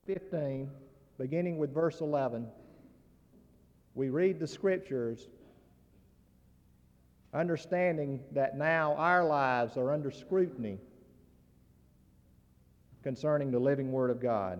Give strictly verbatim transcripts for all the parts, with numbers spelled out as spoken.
fifteen, beginning with verse eleven, we read the Scriptures understanding that now our lives are under scrutiny concerning the living Word of God.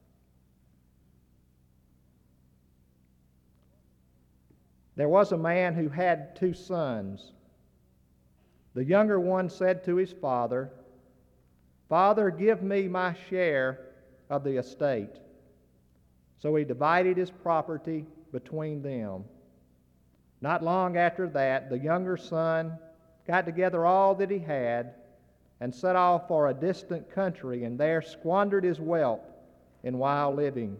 There was a man who had two sons. The younger one said to his father, "Father, give me my share of the estate." So he divided his property between them. Not long after that, the younger son got together all that he had and set off for a distant country, and there squandered his wealth in wild living.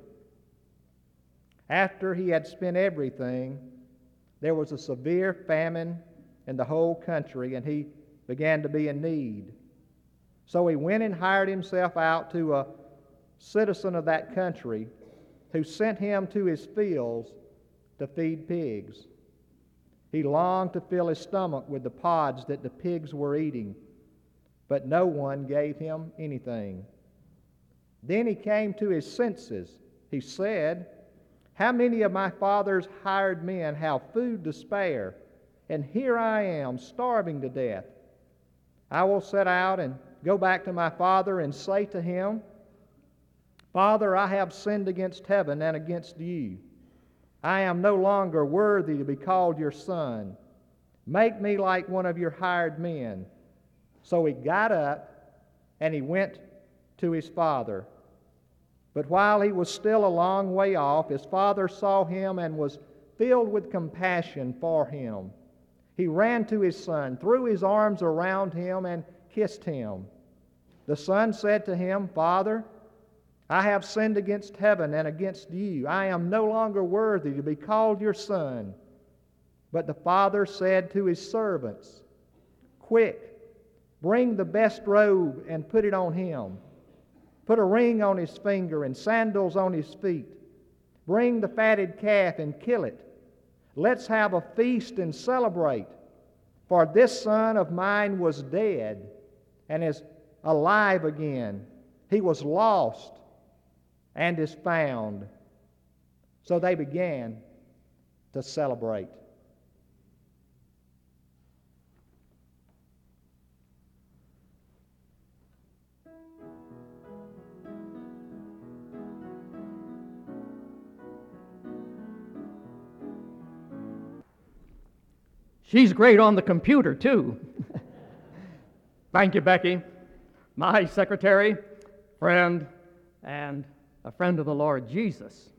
After he had spent everything, there was a severe famine in the whole country, and he began to be in need. So he went and hired himself out to a citizen of that country, who sent him to his fields to feed pigs. He longed to fill his stomach with the pods that the pigs were eating, but no one gave him anything. Then he came to his senses. He said, "How many of my father's hired men have food to spare, and here I am starving to death? I will set out and go back to my father and say to him, 'Father, I have sinned against heaven and against you. I am no longer worthy to be called your son. Make me like one of your hired men.' So he got up and he went to his father. But while he was still a long way off, his father saw him and was filled with compassion for him. He ran to his son, threw his arms around him, and kissed him. The son said to him, 'Father, I have sinned against heaven and against you. I am no longer worthy to be called your son.' But the father said to his servants, 'Quick, bring the best robe and put it on him. Put a ring on his finger and sandals on his feet. Bring the fatted calf and kill it. Let's have a feast and celebrate. For this son of mine was dead and is alive again. He was lost and is found.' So they began to celebrate." She's great on the computer, too. Thank you, Becky, my secretary, friend, and a friend of the Lord Jesus.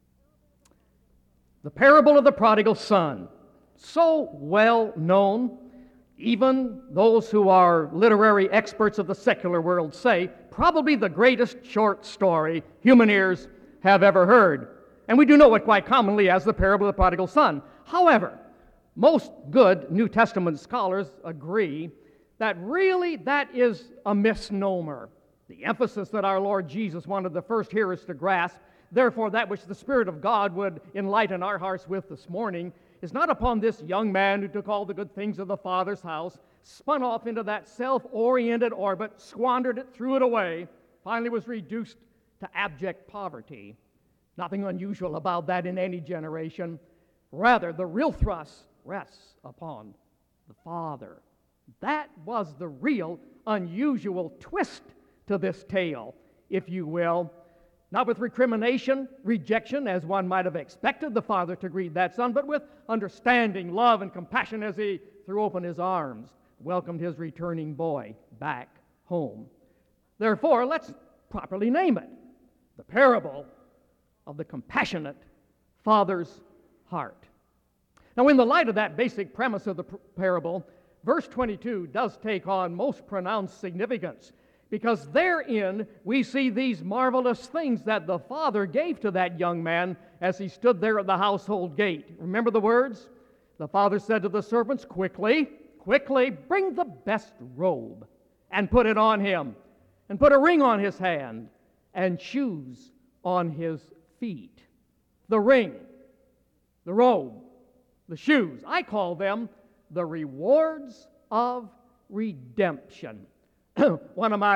The parable of the prodigal son, so well known, even those who are literary experts of the secular world say, probably the greatest short story human ears have ever heard. And we do know it quite commonly as the parable of the prodigal son. However, most good New Testament scholars agree that really that is a misnomer. The emphasis that our Lord Jesus wanted the first hearers to grasp, therefore that which the Spirit of God would enlighten our hearts with this morning, is not upon this young man who took all the good things of the Father's house, spun off into that self-oriented orbit, squandered it, threw it away, finally was reduced to abject poverty. Nothing unusual about that in any generation. Rather, the real thrust rests upon the Father. That was the real unusual twist to this tale, if you will. Not with recrimination, rejection, as one might have expected the father to greet that son, but with understanding, love, and compassion as he threw open his arms, welcomed his returning boy back home. Therefore, let's properly name it: the parable of the compassionate father's heart. Now, in the light of that basic premise of the parable, verse twenty-two does take on most pronounced significance, because therein we see these marvelous things that the father gave to that young man as he stood there at the household gate. Remember the words? The father said to the servants, "Quickly, quickly, bring the best robe and put it on him, and put a ring on his hand and shoes on his feet." The ring, the robe, the shoes, I call them the rewards of redemption. One of my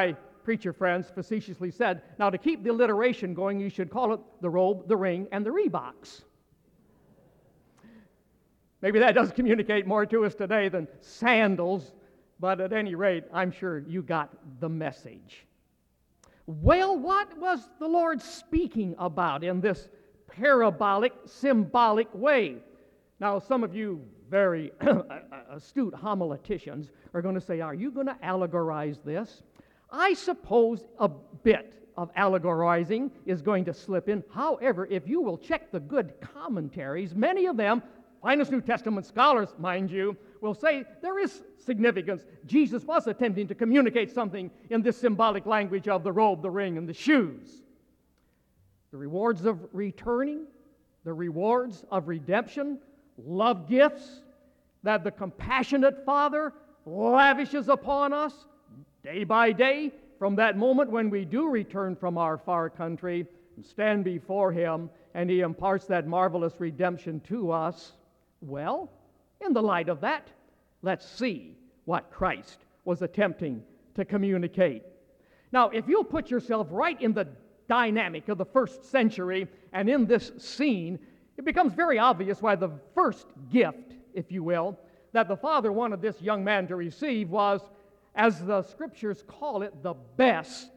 preacher friends facetiously said, now to keep the alliteration going, you should call it the robe, the ring, and the Reeboks. Maybe that does communicate more to us today than sandals, but at any rate, I'm sure you got the message. Well, what was the Lord speaking about in this parabolic, symbolic way? Now, some of you very astute homileticians are going to say, are you going to allegorize this? I suppose a bit of allegorizing is going to slip in. However, if you will check the good commentaries, many of them, finest New Testament scholars, mind you, will say there is significance. Jesus was attempting to communicate something in this symbolic language of the robe, the ring, and the shoes. The rewards of returning, the rewards of redemption, love gifts that the compassionate Father lavishes upon us day by day from that moment when we do return from our far country and stand before Him and He imparts that marvelous redemption to us. Well, in the light of that, let's see what Christ was attempting to communicate. Now, if you'll put yourself right in the dynamic of the first century and in this scene, it becomes very obvious why the first gift, if you will, that the Father wanted this young man to receive was, as the Scriptures call it, the best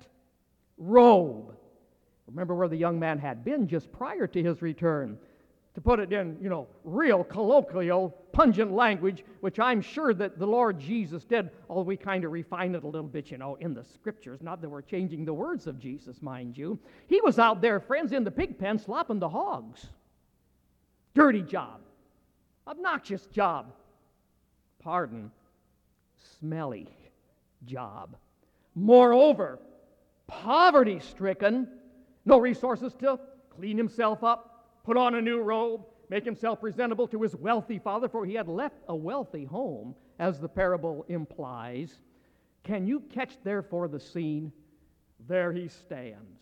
robe. Remember where the young man had been just prior to his return. To put it in, you know, real colloquial, pungent language, which I'm sure that the Lord Jesus did, although we kind of refine it a little bit, you know, in the Scriptures. Not that we're changing the words of Jesus, mind you. He was out there, friends, in the pig pen slopping the hogs. Dirty job. Obnoxious job. Pardon. Smelly job. Moreover, poverty-stricken, no resources to clean himself up, put on a new robe, make himself presentable to his wealthy father, for he had left a wealthy home, as the parable implies. Can you catch, therefore, the scene? There he stands.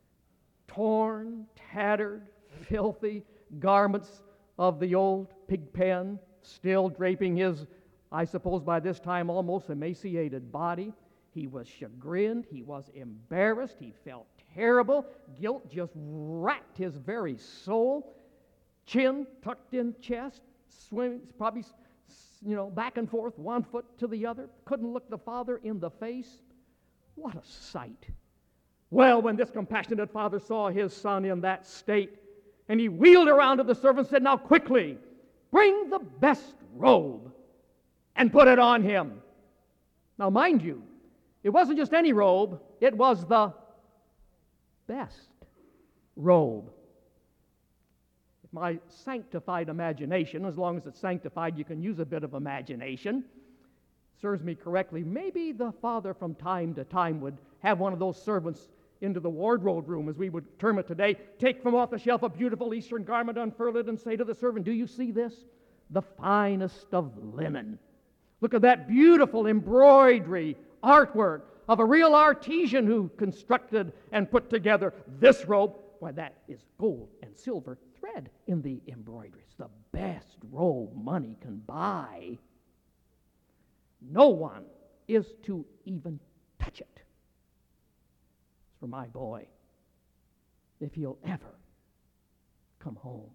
Torn, tattered, filthy garments of the old pig pen, still draping his, I suppose by this time, almost emaciated body. He was chagrined. He was embarrassed. He felt terrible. Guilt just racked his very soul. Chin tucked in chest, swimming, probably, you know, back and forth, one foot to the other. Couldn't look the father in the face. What a sight. Well, when this compassionate father saw his son in that state, and he wheeled around to the servant and said, now quickly, bring the best robe and put it on him. Now, mind you, it wasn't just any robe, it was the best robe. If my sanctified imagination, as long as it's sanctified, you can use a bit of imagination, serves me correctly, maybe the father from time to time would have one of those servants into the wardrobe room, as we would term it today, take from off the shelf a beautiful Eastern garment, unfurl it, and say to the servant, do you see this? The finest of linen. Look at that beautiful embroidery, artwork of a real artisan who constructed and put together this robe. Why, that is gold and silver thread in the embroidery. It's the best robe money can buy. No one is to even touch it. It's for my boy, if he'll ever come home.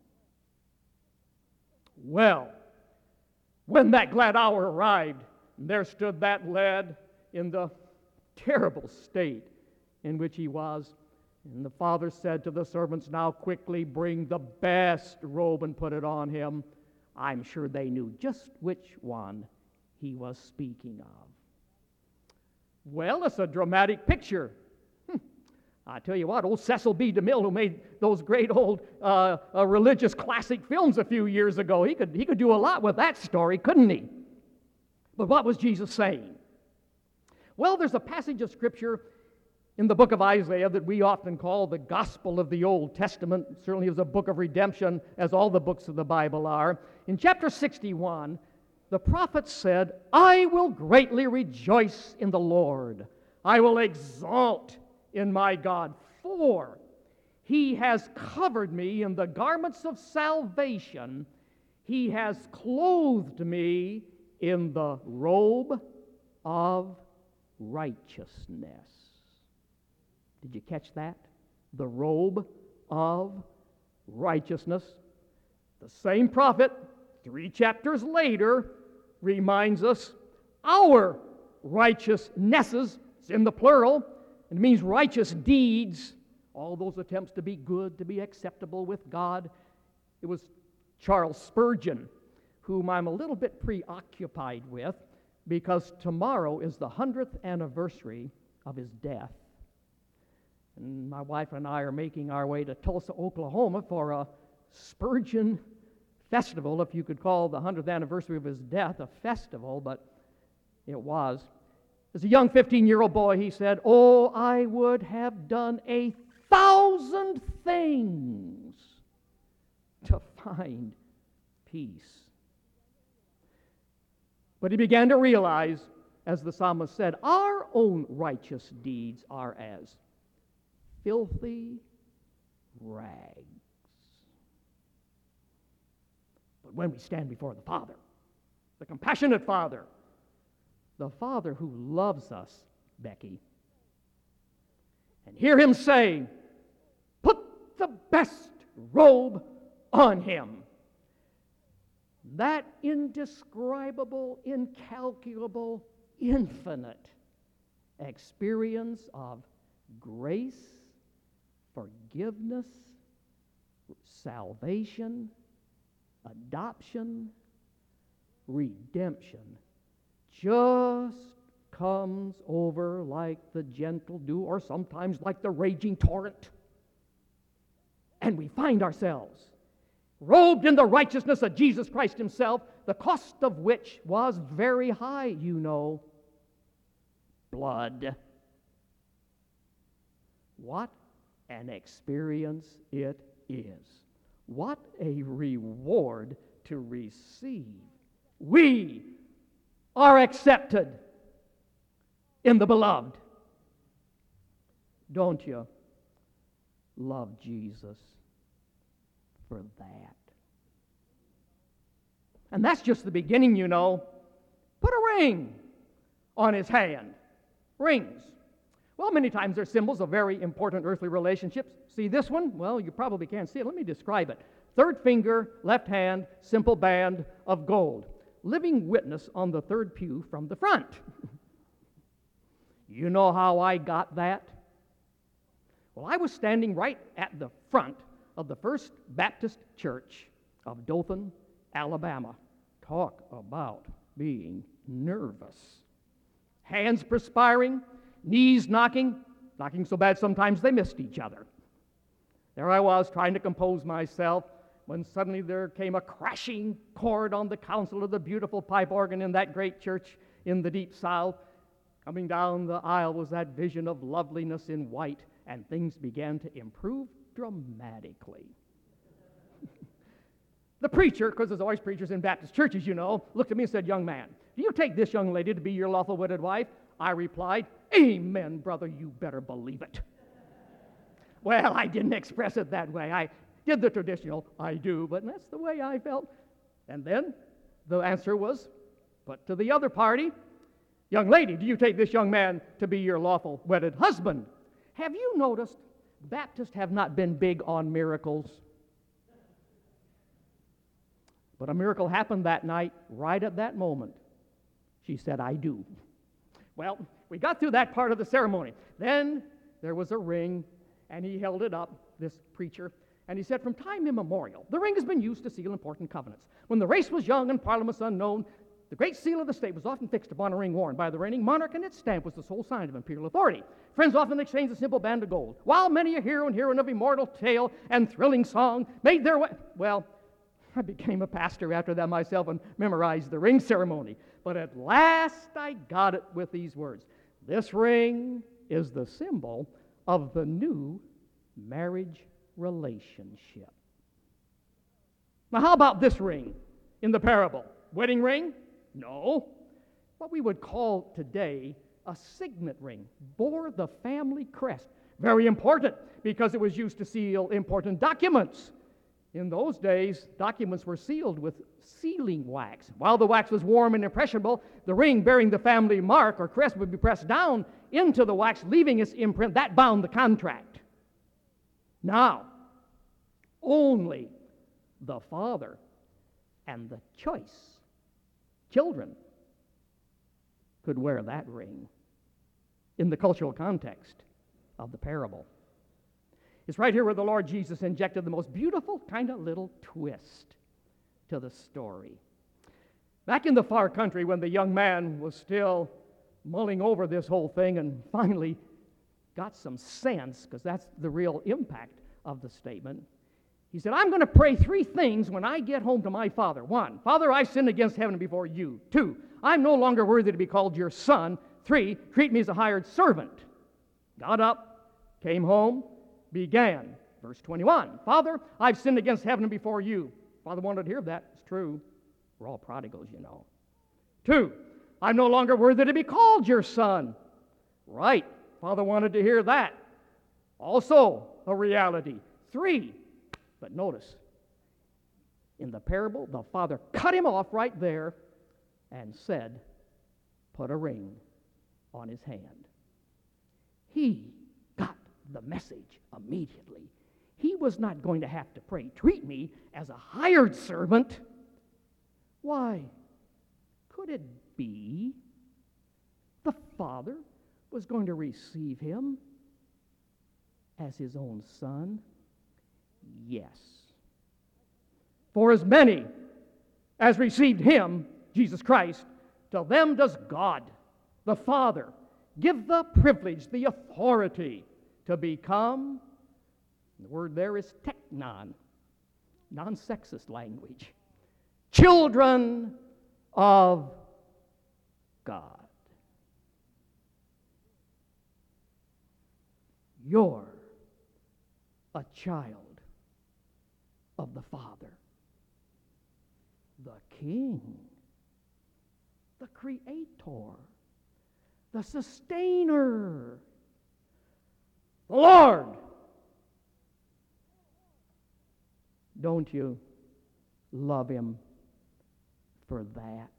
Well, when that glad hour arrived, there stood that lad in the terrible state in which he was. And the father said to the servants, now quickly bring the best robe and put it on him. I'm sure they knew just which one he was speaking of. Well, it's a dramatic picture. Hmm. I tell you what, old Cecil B. DeMille, who made those great old uh, uh, religious classic films a few years ago, he could, he could do a lot with that story, couldn't he? But what was Jesus saying? Well, there's a passage of Scripture in the book of Isaiah that we often call the Gospel of the Old Testament. It certainly is a book of redemption, as all the books of the Bible are. In chapter sixty-one, the prophet said, I will greatly rejoice in the Lord. I will exalt in my God, for He has covered me in the garments of salvation. He has clothed me in the robe of righteousness. Did you catch that? The robe of righteousness. The same prophet, three chapters later, reminds us our righteousnesses, it's in the plural, and it means righteous deeds, all those attempts to be good, to be acceptable with God. It was Charles Spurgeon, whom I'm a little bit preoccupied with, because tomorrow is the hundredth anniversary of his death. And my wife and I are making our way to Tulsa, Oklahoma for a Spurgeon festival, if you could call the hundredth anniversary of his death a festival, but it was. As a young fifteen-year-old boy, he said, "Oh, I would have done a thousand things to find peace." But he began to realize, as the psalmist said, our own righteous deeds are as filthy rags. But when we stand before the Father, the compassionate Father, the Father who loves us, Becky, and hear him say, "Put the best robe on him," that indescribable, incalculable, infinite experience of grace, forgiveness, salvation, adoption, redemption just comes over like the gentle dew, or sometimes like the raging torrent. And we find ourselves robed in the righteousness of Jesus Christ himself, the cost of which was very high, you know. Blood. What an experience it is. What a reward to receive. We are accepted in the beloved. Don't you love Jesus for that? And that's just the beginning, you know. Put a ring on his hand. Rings. Well, many times they're symbols of very important earthly relationships. See this one? Well, you probably can't see it. Let me describe it. Third finger, left hand, simple band of gold. Living witness on the third pew from the front. You know how I got that? Well, I was standing right at the front of the First Baptist Church of Dothan, Alabama. Talk about being nervous. Hands perspiring, knees knocking, knocking so bad sometimes they missed each other. There I was trying to compose myself when suddenly there came a crashing chord on the console of the beautiful pipe organ in that great church in the deep south. Coming down the aisle was that vision of loveliness in white, and things began to improve dramatically. The preacher, because there's always preachers in Baptist churches, you know, looked at me and said, "Young man, do you take this young lady to be your lawful wedded wife?" I replied, "Amen, brother, you better believe it." Well, I didn't express it that way. I did the traditional, "I do," but that's the way I felt. And then the answer was put to the other party, "Young lady, do you take this young man to be your lawful wedded husband?" Have you noticed Baptists have not been big on miracles? But a miracle happened that night, right at that moment. She said, "I do." Well, we got through that part of the ceremony. Then there was a ring, and he held it up, this preacher, and he said, "From time immemorial, the ring has been used to seal important covenants. When the race was young and parliaments unknown, the great seal of the state was often fixed upon a ring worn by the reigning monarch, and its stamp was the sole sign of imperial authority. Friends often exchanged a simple band of gold, while many a hero and heroine of immortal tale and thrilling song made their way..." Well, I became a pastor after that myself and memorized the ring ceremony. But at last I got it with these words. This ring is the symbol of the new marriage relationship. Now, how about this ring in the parable? Wedding ring? No. What we would call today a signet ring bore the family crest. Very important because it was used to seal important documents. In those days, documents were sealed with sealing wax. While the wax was warm and impressionable, the ring bearing the family mark or crest would be pressed down into the wax, leaving its imprint. That bound the contract. Now, only the father and the choice children could wear that ring in the cultural context of the parable. It's right here where the Lord Jesus injected the most beautiful kind of little twist to the story. Back in the far country, when the young man was still mulling over this whole thing and finally got some sense, because that's the real impact of the statement, he said, I'm going to pray three things when I get home to my Father. One, Father, I've sinned against heaven and before you. Two, I'm no longer worthy to be called your son. Three, treat me as a hired servant. Got up, came home, began. Verse twenty-one, Father, I've sinned against heaven and before you. Father wanted to hear that. It's true. We're all prodigals, you know. Two, I'm no longer worthy to be called your son. Right. Father wanted to hear that. Also a reality. Three, but notice, in the parable, the father cut him off right there and said, put a ring on his hand. He got the message immediately. He was not going to have to pray, treat me as a hired servant. Why? Could it be the father was going to receive him as his own son? Yes. For as many as received him, Jesus Christ, to them does God, the Father, give the privilege, the authority to become, the word there is teknon, non-sexist language, children of God. You're a child of the Father, the King, the Creator, the Sustainer, the Lord. Don't you love Him for that?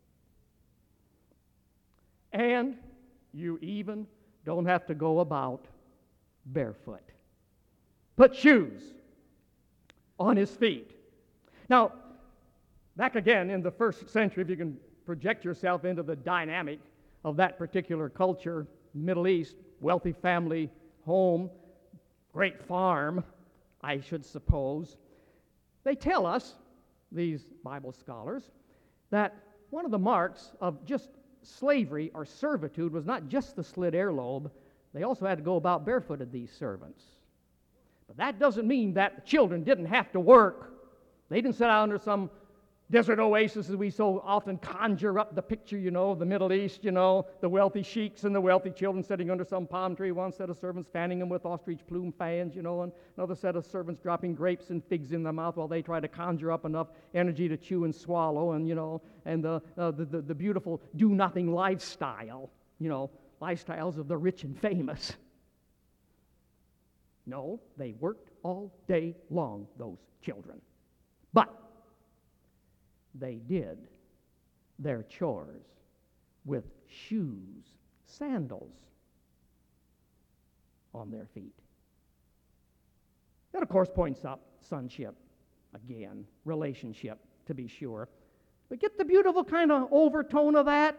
And you even don't have to go about barefoot. Put shoes on his feet. Now, back again in the first century, if you can project yourself into the dynamic of that particular culture, Middle East, wealthy family, home, great farm, I should suppose, they tell us, these Bible scholars, that one of the marks of just slavery or servitude was not just the slit earlobe, they also had to go about barefooted, these servants. But that doesn't mean that the children didn't have to work. They didn't sit out under some desert oasis as we so often conjure up the picture, you know, of the Middle East, you know, the wealthy sheiks and the wealthy children sitting under some palm tree, one set of servants fanning them with ostrich plume fans, you know, and another set of servants dropping grapes and figs in their mouth while they try to conjure up enough energy to chew and swallow, and, you know, and the, uh, the, the, the beautiful do-nothing lifestyle, you know, lifestyles of the rich and famous. No, they worked all day long, those children. But they did their chores with shoes, sandals on their feet. That, of course, points up sonship again, relationship, to be sure. But get the beautiful kind of overtone of that.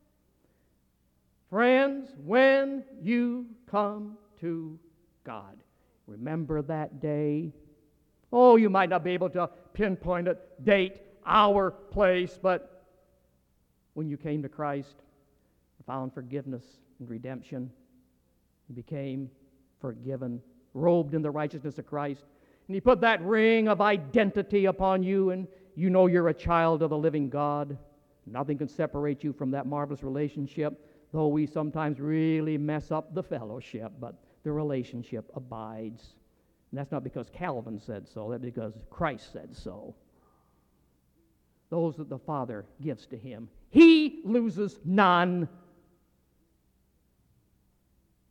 Friends, when you come to God, remember that day. Oh, you might not be able to pinpoint a date, hour, place, but when you came to Christ, found forgiveness and redemption, you became forgiven, robed in the righteousness of Christ, and He put that ring of identity upon you, and you know you're a child of the living God. Nothing can separate you from that marvelous relationship, though we sometimes really mess up the fellowship, but the relationship abides. And that's not because Calvin said so, that's because Christ said so. Those that the Father gives to Him, He loses none.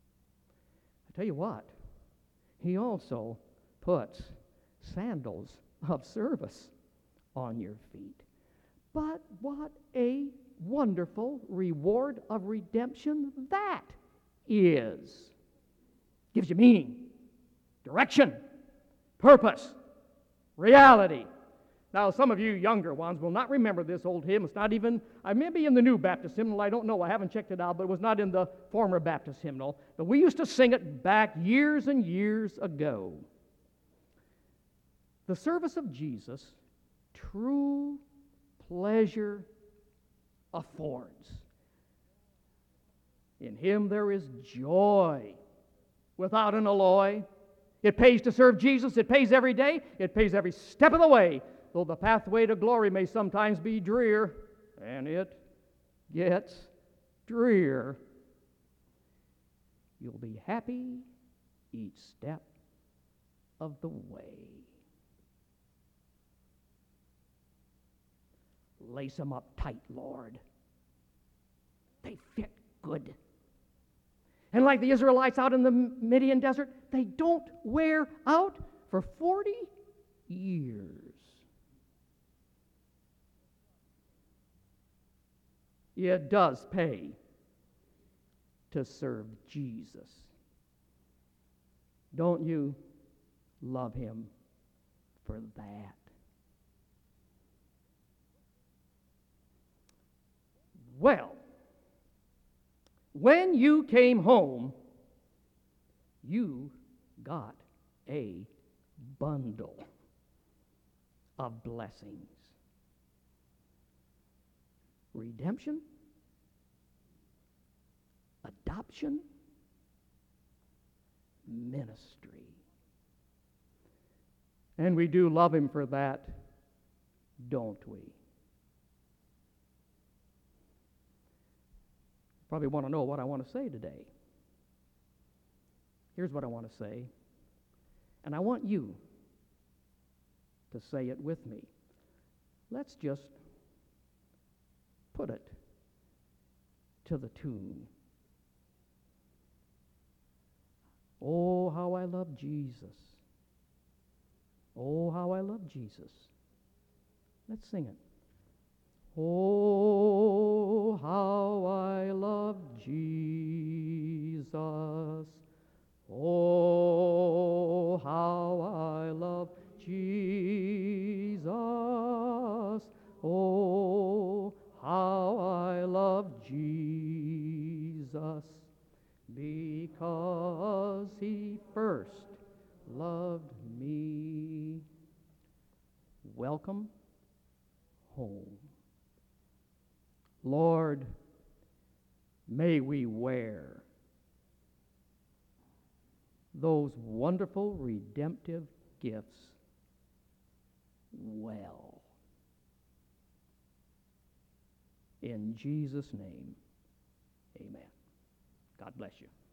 I tell you what, He also puts sandals of service on your feet. But what a wonderful reward of redemption that is. Gives you meaning, direction, purpose, reality. Now, some of you younger ones will not remember this old hymn. It's not even, I may be in the New Baptist hymnal. I don't know. I haven't checked it out, but it was not in the former Baptist hymnal. But we used to sing it back years and years ago. The service of Jesus, true pleasure affords. In Him there is joy without an alloy. It pays to serve Jesus. It pays every day. It pays every step of the way. Though the pathway to glory may sometimes be drear, and it gets drear, you'll be happy each step of the way. Lace them up tight, Lord. They fit good. And like the Israelites out in the Midian desert, they don't wear out for forty years. It does pay to serve Jesus. Don't you love Him for that? Well, when you came home, you got a bundle of blessings. Redemption, adoption, ministry. And we do love Him for that, don't we? Probably want to know what I want to say today. Here's what I want to say, and I want you to say it with me. Let's just put it to the tune. Oh, how I love Jesus. Oh, how I love Jesus. Let's sing it. Oh, how I love Jesus. Oh, how I love Jesus. Oh, how I love Jesus, because He first loved me. Welcome home. Lord, may we wear those wonderful redemptive gifts well. In Jesus' name, amen. God bless you.